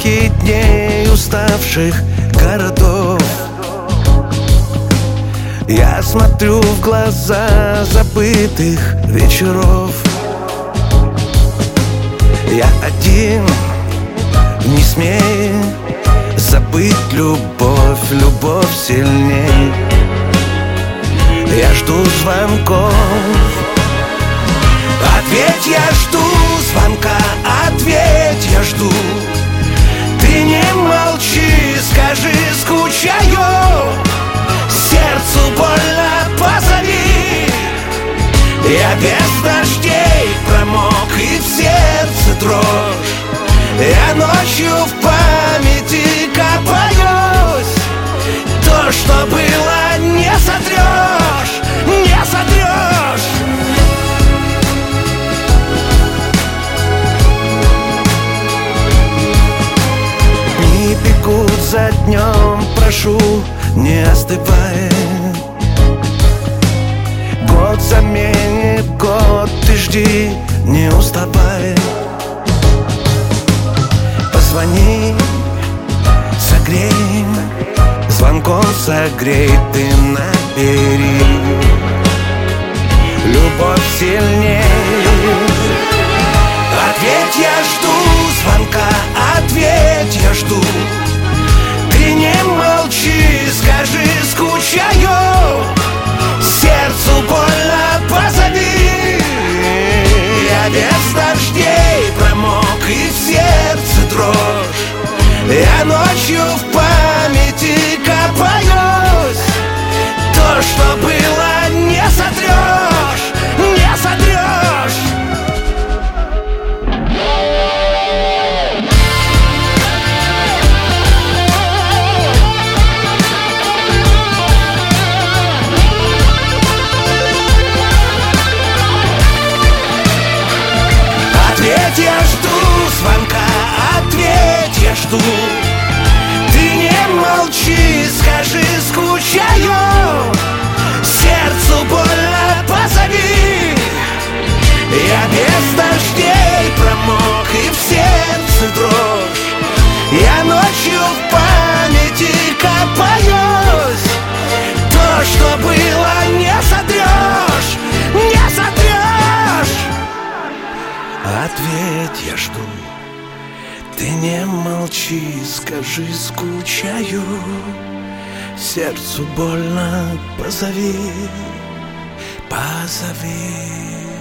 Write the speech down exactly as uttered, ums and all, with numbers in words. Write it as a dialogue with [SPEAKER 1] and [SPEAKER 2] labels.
[SPEAKER 1] запахи дней уставших городов. Я смотрю в глаза забытых вечеров. Я один, не смею забыть любовь, любовь сильней. Я жду звонков, ответь, я жду звонка, ответь, я жду. Ты не молчи, скажи, скучаю, сердцу больно, позови. Я без дождей промок и в сердце дрожь. Я ночью в памяти копаюсь. То, что было, не сотрешь, не сотрешь. Дни бегут за днем, прошу, не остывай. Год заменит год, ты жди, не уставай. Позвони, согрей, звонком согрей, ты набери. Любовь сильней. Ответь, я жду звонка, ответь, я жду. Ты не молчи, скажи, скучаю, сердцу больно, позови. Я без дождей промок и в сердце дрожь. Я ночью в памяти копаюсь. То, что было, не сотрешь, не сотрешь. Ответь, я жду звонка, ответь, я жду. Ты не молчи, скажи, скучаю, сердцу больно, позови. Я без дождей промок и в сердце дрожь. Я ночью в памяти копаюсь. То, что было, не сотрешь, не сотрешь. Ответь, я жду. Ты не молчи, скажи, скучаю, сердцу больно, позови, позови.